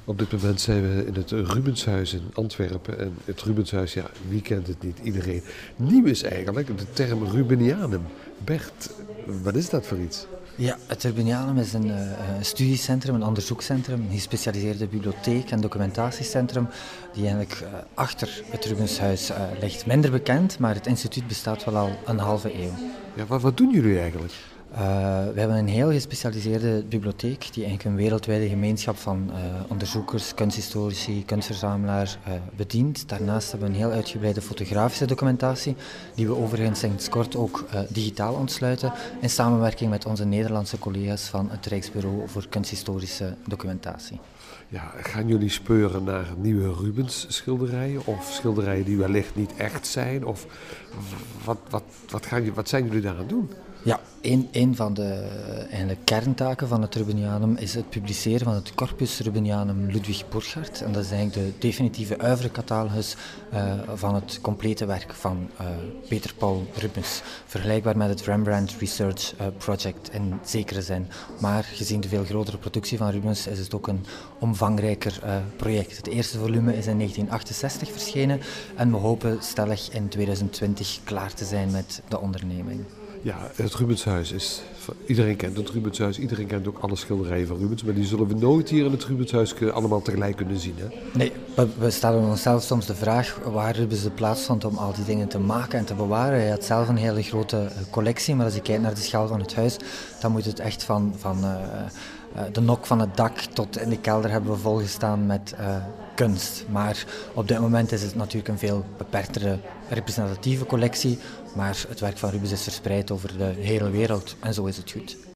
Op dit moment zijn we in het Rubenshuis in Antwerpen. En het Rubenshuis, ja, wie kent het niet? Iedereen. Nieuw is eigenlijk de term Rubenianum. Bert, wat is dat voor iets? Ja, het Urbanianum is een studiecentrum, een onderzoekscentrum, een gespecialiseerde bibliotheek en documentatiecentrum die eigenlijk achter het Rubenshuis ligt. Minder bekend, maar het instituut bestaat wel al een halve eeuw. Ja, wat doen jullie eigenlijk? We hebben een heel gespecialiseerde bibliotheek die eigenlijk een wereldwijde gemeenschap van onderzoekers, kunsthistorici, kunstverzamelaars bedient. Daarnaast hebben we een heel uitgebreide fotografische documentatie, die we overigens sinds kort ook digitaal ontsluiten in samenwerking met onze Nederlandse collega's van het Rijksbureau voor Kunsthistorische Documentatie. Ja, gaan jullie speuren naar nieuwe Rubens schilderijen of schilderijen die wellicht niet echt zijn? Of wat zijn jullie daar aan doen? Ja, een van de eigenlijk kerntaken van het Rubenianum is het publiceren van het Corpus Rubenianum Ludwig Borchardt. En dat is eigenlijk de definitieve oeuvrecatalogus van het complete werk van Peter Paul Rubens. Vergelijkbaar met het Rembrandt Research Project in zekere zin. Maar gezien de veel grotere productie van Rubens is het ook een omvangrijker project. Het eerste volume is in 1968 verschenen en we hopen stellig in 2020 klaar te zijn met de onderneming. Ja, het Rubenshuis is... Iedereen kent het Rubenshuis, iedereen kent ook alle schilderijen van Rubens, maar die zullen we nooit hier in het Rubenshuis allemaal tegelijk kunnen zien, hè? Nee, we stellen onszelf soms de vraag waar Rubens de plaats vond om al die dingen te maken en te bewaren. Hij had zelf een hele grote collectie, maar als je kijkt naar de schaal van het huis, dan moet het echt van de nok van het dak tot in de kelder hebben we volgestaan met kunst. Maar op dit moment is het natuurlijk een veel beperktere representatieve collectie, maar het werk van Rubens is verspreid over de hele wereld en zo is het goed.